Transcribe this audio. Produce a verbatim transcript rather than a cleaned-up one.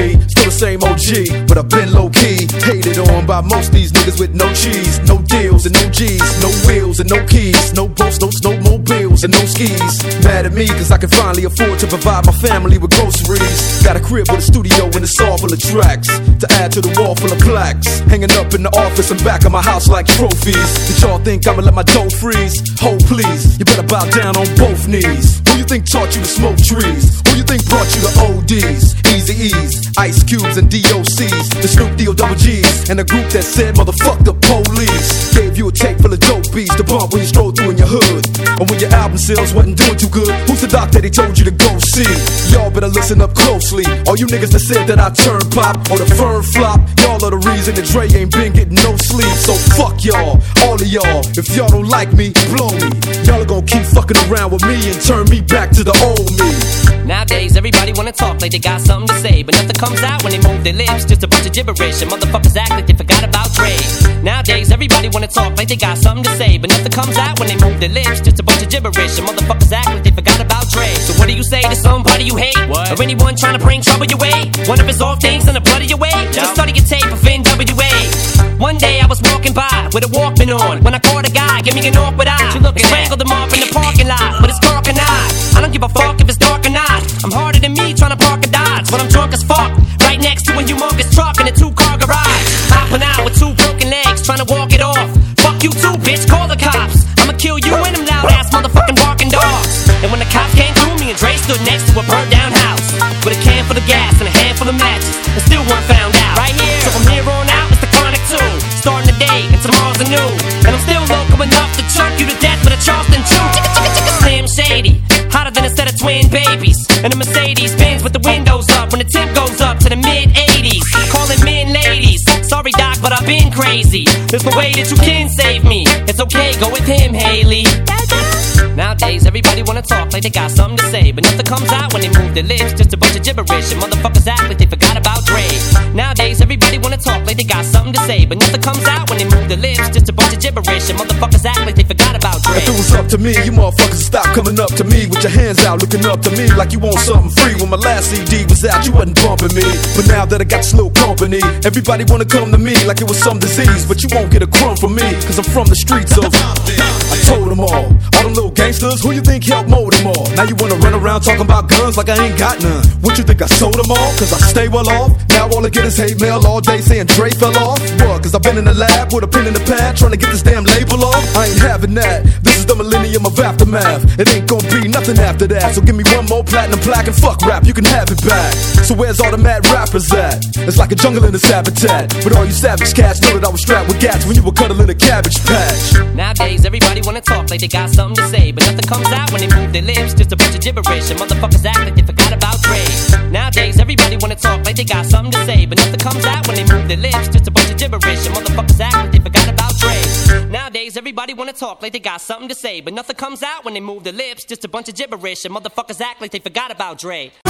me, still the same O G, but I've been low-key, hated on by most these niggas with no cheese, no deals and no G's, no wheels and no keys, no boats, no snowmobiles and no skis. Mad at me cause I can finally afford to provide my family with groceries. Got a crib with a studio and it's all full of tracks to add to the wall full of plaques, hanging up in the office and back of my house like trophies. Did y'all think I'ma let my dough freeze? Hold please, you better bow down on both knees. Who you think taught you to smoke trees? Who you think brought you to O Ds, Easy E's, Ice Cubes and D O C's, the Snoop D O double G's, and a group that said motherfuck the police? Gave you a tape full of dope beats to bump when you stroll through in your hood, and when your album sales wasn't doing too good, who's the doc that he told you to go see? Y'all better listen up closely, all you niggas that said that I turn pop or the firm flop, y'all are the reason that Dre ain't been getting no sleep. So fuck y'all, all of y'all. If y'all don't like me, blow me. Y'all are gonna keep fucking around with me and turn me back to the old me. Nowadays, everybody wanna talk like they got something to say, but nothing comes out when they move their lips. Just a bunch of gibberish, and motherfuckers act like they forgot about Dre. Nowadays, everybody wanna talk like they got something to say, but nothing comes out when they move their lips. Just a bunch of gibberish, and motherfuckers act like they forgot about Dre. So what do you say to somebody you hate? What? Or anyone trying to bring trouble your way? One of his off things in the blood of your way? No. Just study your tape of N W A. One day I was walking by with a Walkman on, when I caught a guy, give me an awkward eye. You looking strangled him off in the parking lot, but it's dark and I I don't give a fuck if it's dark or not. I'm harder than me trying to park a Dodge, but I'm drunk as fuck, right next to a humongous truck in a two-car garage. Hopping out with two broken legs, trying to walk it off. Fuck you too, bitch, call the cops. I'ma kill you and them loud-ass motherfucking barking dogs. And when the cops came through, me and Dre stood next to a burned-down house with a can full of gas and a handful of matches, and still weren't found out. Right here, so from here on out, it's the Chronic two. Starting the day, and tomorrow's a new. And I'm still local enough to choke you to death with a Charleston chew. Slim Shady, hotter than a set of twin babies. And a Mercedes Benz with the windows up when the temp goes up to the mid eighties. Calling men ladies, sorry doc, but I've been crazy. There's no way that you can save me. It's okay, go with him, Haley. Nowadays, everybody wanna talk like they got something to say, but nothing comes out when they move their lips. Just a bunch of gibberish, and motherfuckers act like they forgot about Dre. Nowadays, everybody wanna talk like they got something to say, but nothing comes out when they move their lips. Just a bunch of gibberish, and motherfuckers act like they forgot about Dre. If it was up to me, you motherfuckers stop coming up to me with your hands out, looking up to me like you want something free. When my last C D was out, you wasn't bumping me, but now that I got this little company, everybody wanna come to me like it was some disease, but you won't get a crumb from me, cause I'm from the streets of I told them all, all them little gangsters, who you think helped mold them all? Now you wanna run around talking about guns like I ain't got none. What you think I sold them all? Cause I stay well off. Now all I get is hate mail all day saying Dre fell off. What? Cause I've been in the lab with a pen in the pad trying to get this damn label off. I ain't having that. This is the millennium of aftermath. It ain't gonna be nothing after that. So give me one more platinum plaque and fuck rap, you can have it back. So where's all the mad rappers at? It's like a jungle in its habitat. But all you savage cats know that I was strapped with gats when you were cuddling a cabbage patch. Nowadays everybody wanna talk like they got something to say, but nothing comes out when they move their lips. Just a bunch of gibberish, and motherfuckers act like they forgot about Dre. Nowadays everybody wanna talk like they got something to say, but nothing comes out when they move their lips. Just a bunch of gibberish, and motherfuckers act like they forgot about Dre. Nowadays everybody wanna talk like they got something to say, but nothing comes out when they move their lips. Just a bunch of gibberish, and motherfuckers act like they forgot about Dre.